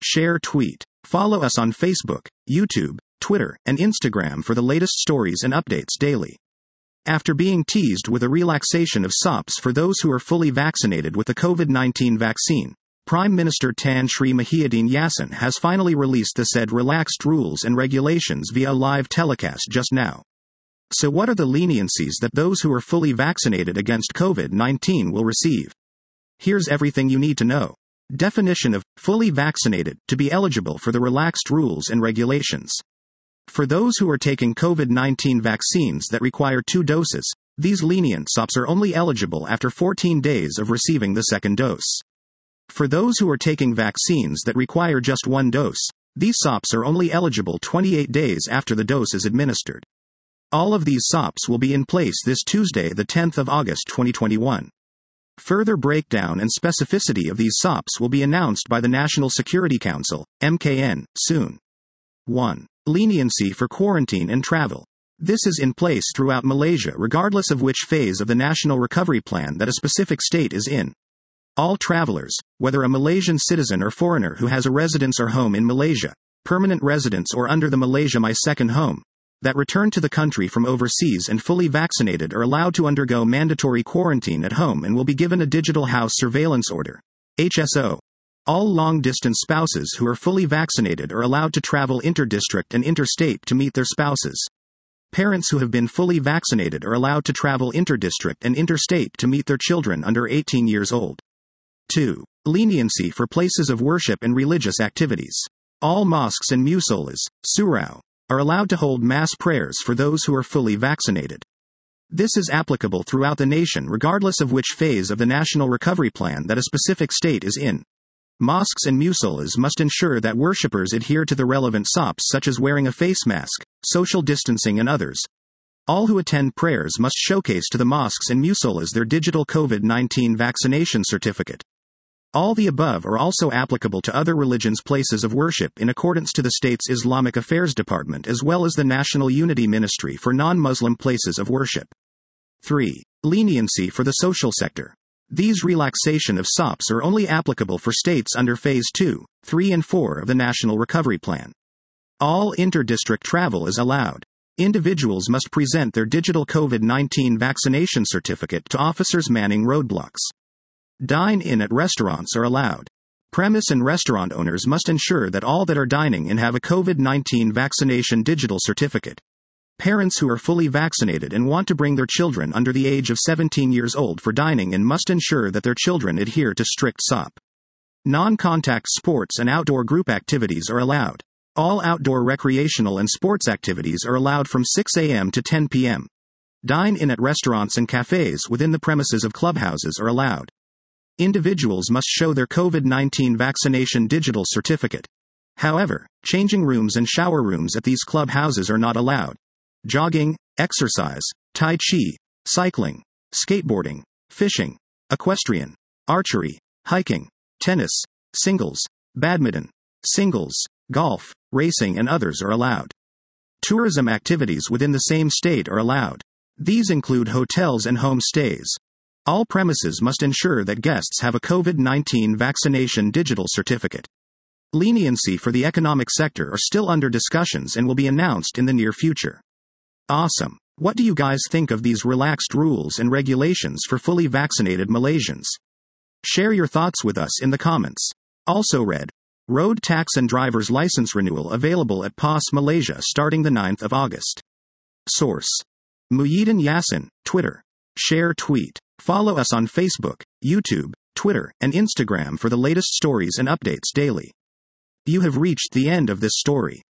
share, tweet. Follow us on Facebook, YouTube, Twitter, and Instagram for the latest stories and updates daily. After being teased with a relaxation of SOPs for those who are fully vaccinated with the COVID-19 vaccine, Prime Minister Tan Sri Muhyiddin Yassin has finally released the said relaxed rules and regulations via a live telecast just now. So what are the leniencies that those who are fully vaccinated against COVID-19 will receive? Here's everything you need to know. Definition of fully vaccinated to be eligible for the relaxed rules and regulations. For those who are taking COVID-19 vaccines that require 2 doses, these lenient SOPs are only eligible after 14 days of receiving the second dose. For those who are taking vaccines that require just 1 dose, these SOPs are only eligible 28 days after the dose is administered. All of these SOPs will be in place this Tuesday, the 10th of August 2021. Further breakdown and specificity of these SOPs will be announced by the National Security Council, MKN, soon. 1. Leniency for quarantine and travel. This is in place throughout Malaysia regardless of which phase of the National Recovery Plan that a specific state is in. All travelers, whether a Malaysian citizen or foreigner who has a residence or home in Malaysia, permanent residence or under the Malaysia My Second Home, that return to the country from overseas and fully vaccinated are allowed to undergo mandatory quarantine at home and will be given a Digital House Surveillance Order, HSO. All long-distance spouses who are fully vaccinated are allowed to travel interdistrict and interstate to meet their spouses. Parents who have been fully vaccinated are allowed to travel interdistrict and interstate to meet their children under 18 years old. 2. Leniency for places of worship and religious activities. All mosques and musollas, surau, are allowed to hold mass prayers for those who are fully vaccinated. This is applicable throughout the nation regardless of which phase of the National Recovery Plan that a specific state is in. Mosques and musollas must ensure that worshippers adhere to the relevant SOPs such as wearing a face mask, social distancing and others. All who attend prayers must showcase to the mosques and musollas their digital COVID-19 vaccination certificate. All the above are also applicable to other religions' places of worship in accordance to the state's Islamic Affairs Department as well as the National Unity Ministry for non-Muslim places of worship. 3. Leniency for the social sector. These relaxation of SOPs are only applicable for states under Phase 2, 3 and 4 of the National Recovery Plan. All inter-district travel is allowed. Individuals must present their digital COVID-19 vaccination certificate to officers manning roadblocks. Dine-in at restaurants are allowed. Premise and restaurant owners must ensure that all that are dining in have a COVID-19 vaccination digital certificate. Parents who are fully vaccinated and want to bring their children under the age of 17 years old for dining in must ensure that their children adhere to strict SOP. Non-contact sports and outdoor group activities are allowed. All outdoor recreational and sports activities are allowed from 6 a.m. to 10 p.m. Dine-in at restaurants and cafes within the premises of clubhouses are allowed. Individuals must show their COVID-19 vaccination digital certificate. However, changing rooms and shower rooms at these clubhouses are not allowed. Jogging, exercise, tai chi, cycling, skateboarding, fishing, equestrian, archery, hiking, tennis, singles, badminton, singles, golf, racing and others are allowed. Tourism activities within the same state are allowed. These include hotels and home stays. All premises must ensure that guests have a COVID-19 vaccination digital certificate. Leniency for the economic sector are still under discussions and will be announced in the near future. Awesome. What do you guys think of these relaxed rules and regulations for fully vaccinated Malaysians? Share your thoughts with us in the comments. Also read, road tax and driver's license renewal available at POS Malaysia starting the 9th of August. Source: Muhyiddin Yassin, Twitter. Share, tweet. Follow us on Facebook, YouTube, Twitter, and Instagram for the latest stories and updates daily. You have reached the end of this story.